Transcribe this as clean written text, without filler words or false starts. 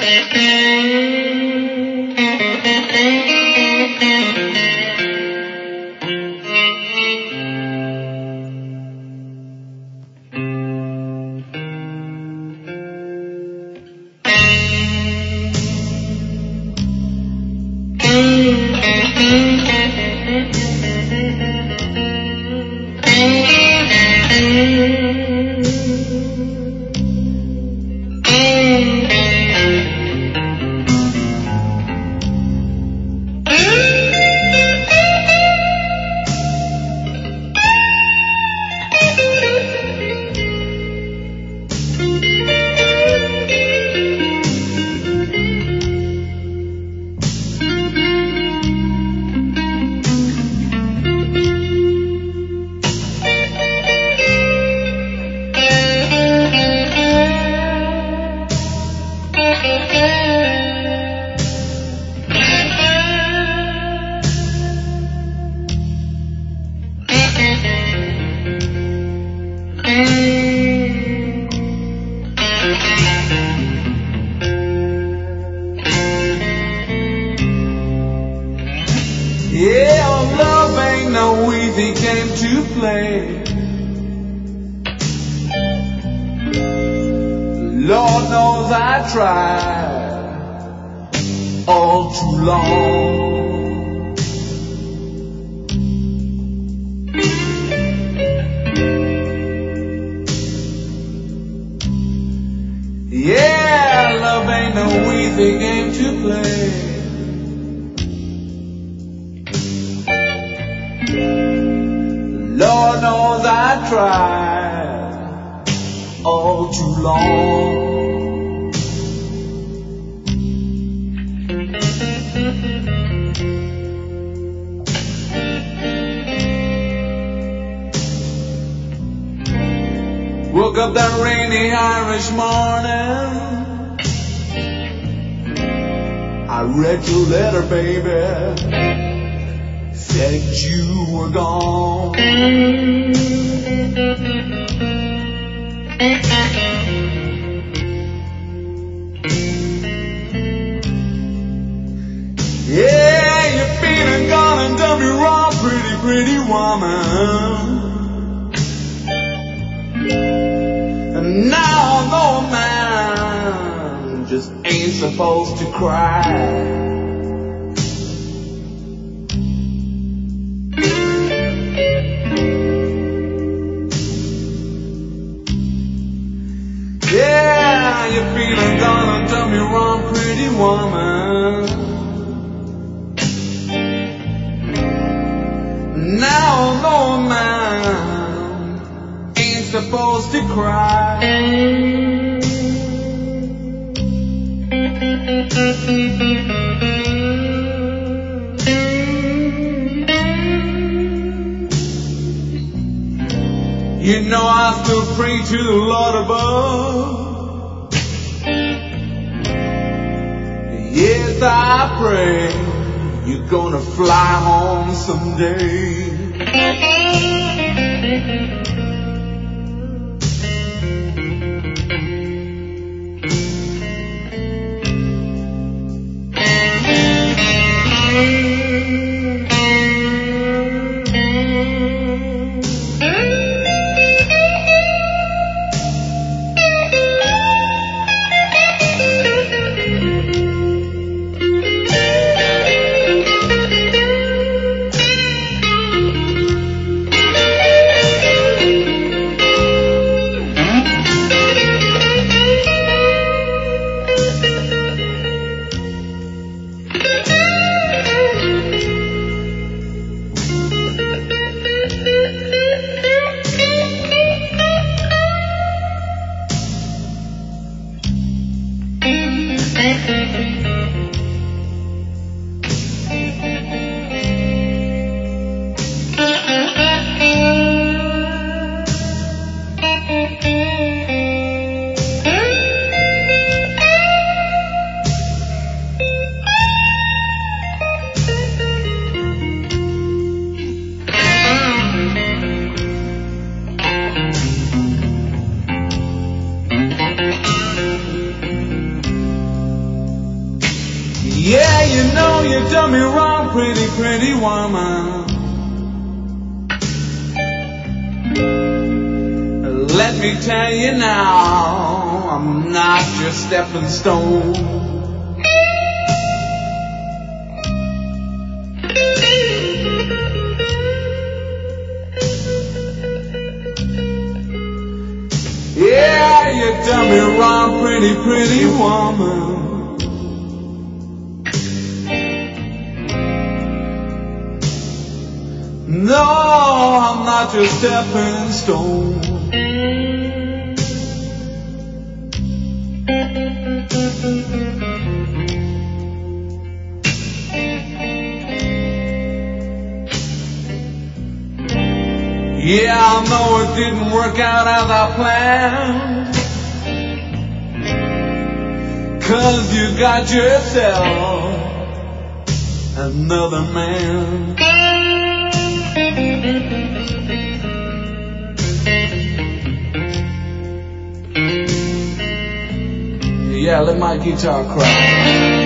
Yeah, love ain't no easy game to play. Lord knows I tried all too long. Yeah, love ain't no easy game to play. Lord knows I tried all too long. Woke up that rainy Irish morning, I read your letter, baby, said you were gone. Yeah, you've been and gone and done me wrong, pretty, pretty woman. And now no man just ain't supposed to cry. Yeah, you've been and gone and done me wrong, pretty woman. Now no man ain't supposed to cry. You know I still pray to the Lord above. Yes, I pray you're gonna fly home someday. Yeah, you know you done me wrong, pretty, pretty woman. Let me tell you now, I'm not your stepping stone. Yeah, you done me wrong, pretty, pretty woman. No, I'm not your stepping stone. Yeah, I know it didn't work out as I planned, 'cause you got yourself another man. Yeah, let my guitar cry.